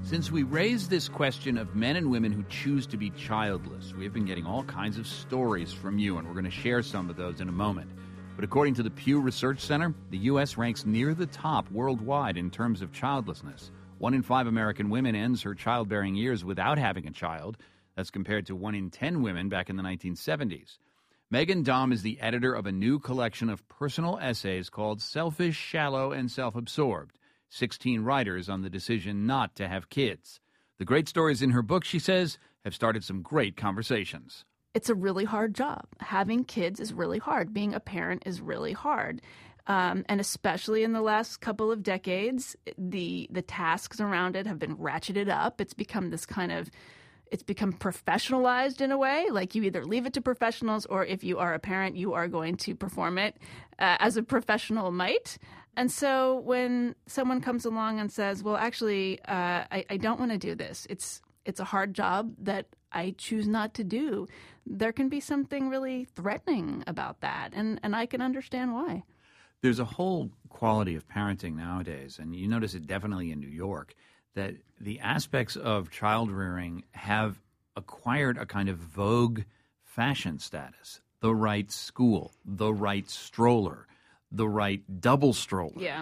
Since we raised this question of men and women who choose to be childless, we have been getting all kinds of stories from you, and we're going to share some of those in a moment. But according to the Pew Research Center, the U.S. ranks near the top worldwide in terms of childlessness. 1 in 5 American women ends her childbearing years without having a child. That's compared to 1 in 10 women back in the 1970s. Megan Daum is the editor of a new collection of personal essays called Selfish, Shallow, and Self-Absorbed. 16 writers on the decision not to have kids. The great stories in her book, she says, have started some great conversations. It's a really hard job. Having kids is really hard. Being a parent is really hard. And especially in the last couple of decades, the tasks around it have been ratcheted up. It's become professionalized in a way. Like you either leave it to professionals, or if you are a parent, you are going to perform it as a professional might. And so when someone comes along and says, well, actually, I don't want to do this. It's a hard job that I choose not to do. There can be something really threatening about that. And I can understand why. There's a whole quality of parenting nowadays, and you notice it definitely in New York, that the aspects of child rearing have acquired a kind of vogue fashion status. The right school, the right stroller, the right double stroller. Yeah.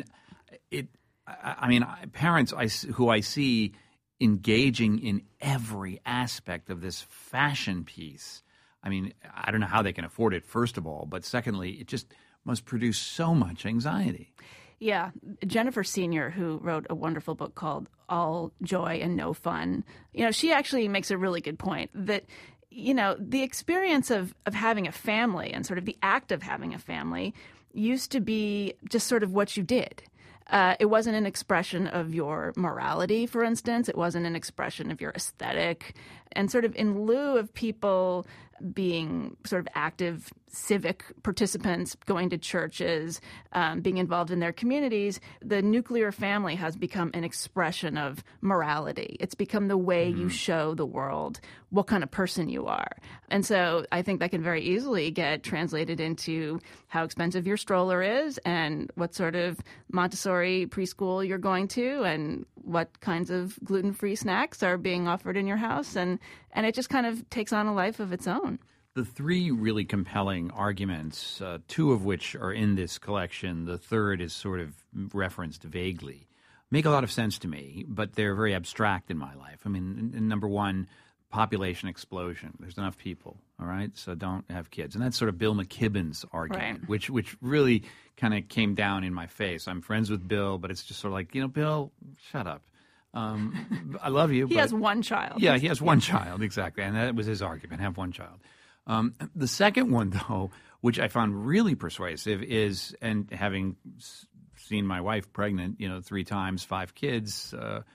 Parents who I see engaging in every aspect of this fashion piece. I mean, I don't know how they can afford it, first of all, but secondly, it just must produce so much anxiety. Yeah. Jennifer Senior, who wrote a wonderful book called All Joy and No Fun, she actually makes a really good point that, the experience of having a family and sort of the act of having a family used to be just sort of what you did. It wasn't an expression of your morality, for instance. It wasn't an expression of your aesthetic. And sort of in lieu of people being sort of active civic participants, going to churches, being involved in their communities, the nuclear family has become an expression of morality. It's become the way you show the world what kind of person you are. And so I think that can very easily get translated into how expensive your stroller is and what sort of Montessori preschool you're going to and what kinds of gluten-free snacks are being offered in your house. And it just kind of takes on a life of its own. The 3 really compelling arguments, 2 of which are in this collection, the third is sort of referenced vaguely, make a lot of sense to me, but they're very abstract in my life. I mean, number 1, population explosion. There's enough people, all right? So don't have kids. And that's sort of Bill McKibben's argument, right, which really kind of came down in my face. I'm friends with Bill, but it's just sort of like, Bill, shut up. I love you. He has one child. Yeah, he has one child, exactly. And that was his argument, have one child. The second one, though, which I found really persuasive is, and having seen my wife pregnant, 3 times, 5 kids,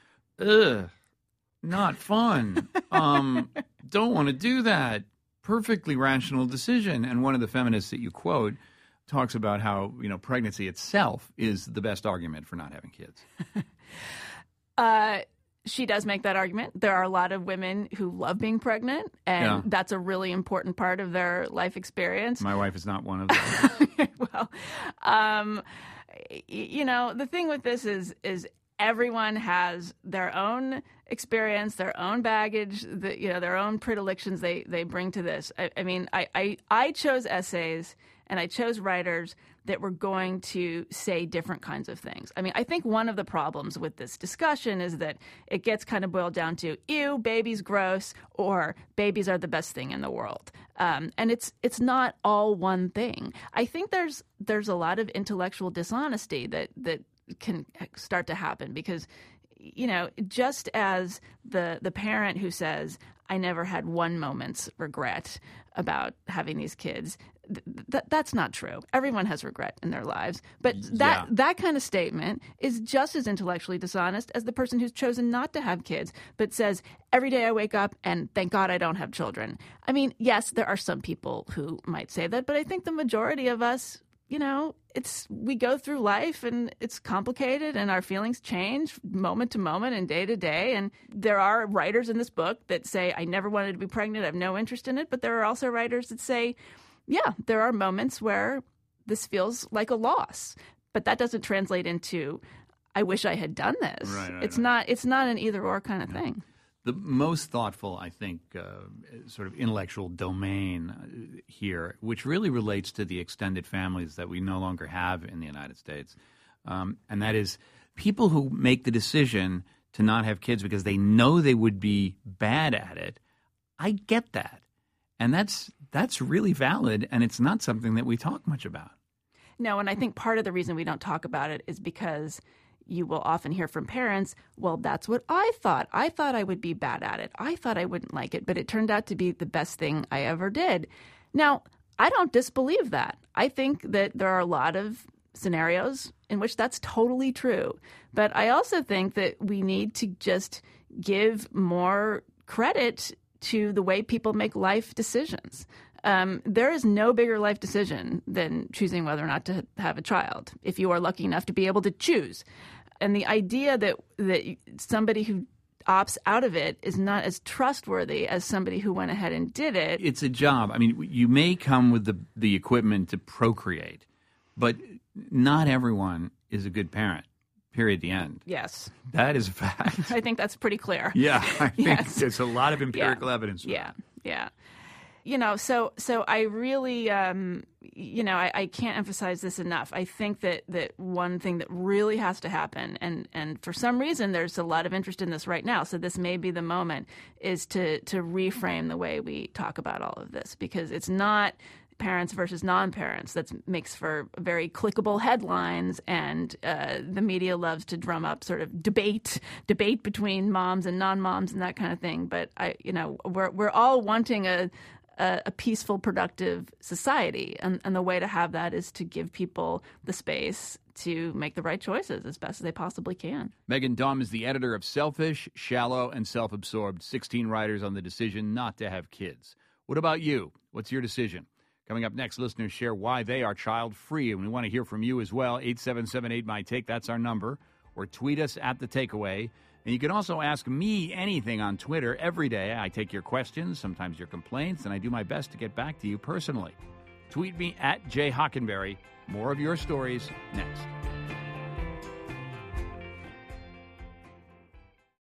not fun. Don't want to do that. Perfectly rational decision. And one of the feminists that you quote talks about how, pregnancy itself is the best argument for not having kids. She does make that argument. There are a lot of women who love being pregnant, and that's a really important part of their life experience. My wife is not one of those. Well, the thing with this is everyone has their own experience, their own baggage, their own predilections they bring to this. I chose essays and I chose writers that were going to say different kinds of things. I think one of the problems with this discussion is that it gets kind of boiled down to, ew, baby's gross, or babies are the best thing in the world. And it's not all one thing. I think there's a lot of intellectual dishonesty that can start to happen because, just as the parent who says, I never had one moment's regret about having these kids, that's not true. Everyone has regret in their lives. But that kind of statement is just as intellectually dishonest as the person who's chosen not to have kids, but says, every day I wake up and thank God I don't have children. Yes, there are some people who might say that, but I think the majority of us, we go through life and it's complicated and our feelings change moment to moment and day to day. And there are writers in this book that say, I never wanted to be pregnant. I have no interest in it. But there are also writers that say, yeah, there are moments where this feels like a loss. But that doesn't translate into, I wish I had done this. It's not an either or kind of thing. The most thoughtful, I think, sort of intellectual domain here, which really relates to the extended families that we no longer have in the United States, and that is people who make the decision to not have kids because they know they would be bad at it. I get that. And that's really valid, and it's not something that we talk much about. No, and I think part of the reason we don't talk about it is because you will often hear from parents, well, that's what I thought. I thought I would be bad at it. I thought I wouldn't like it, but it turned out to be the best thing I ever did. Now, I don't disbelieve that. I think that there are a lot of scenarios in which that's totally true. But I also think that we need to just give more credit to the way people make life decisions. There is no bigger life decision than choosing whether or not to have a child, if you are lucky enough to be able to choose. And the idea that somebody who opts out of it is not as trustworthy as somebody who went ahead and did it. It's a job. I mean, you may come with the equipment to procreate, but not everyone is a good parent. Period. The end. Yes. That is a fact. I think that's pretty clear. Yeah. I think there's a lot of empirical evidence for that. Yeah. You know, so I really, I can't emphasize this enough. I think that one thing that really has to happen, and for some reason there's a lot of interest in this right now, so this may be the moment, is to reframe the way we talk about all of this, because it's not parents versus non-parents. That makes for very clickable headlines, and the media loves to drum up sort of debate between moms and non-moms and that kind of thing. But we're all wanting a peaceful, productive society, and the way to have that is to give people the space to make the right choices as best as they possibly can. Meghan Daum is the editor of Selfish, Shallow, and Self-Absorbed, 16 writers on the decision not to have kids. What about you? What's your decision? Coming up next, listeners share why they are child-free, and we want to hear from you as well. 877-8MY-TAKE, that's our number. Or tweet us at The Takeaway. And you can also ask me anything on Twitter every day. I take your questions, sometimes your complaints, and I do my best to get back to you personally. Tweet me at Jay Hockenberry. More of your stories next.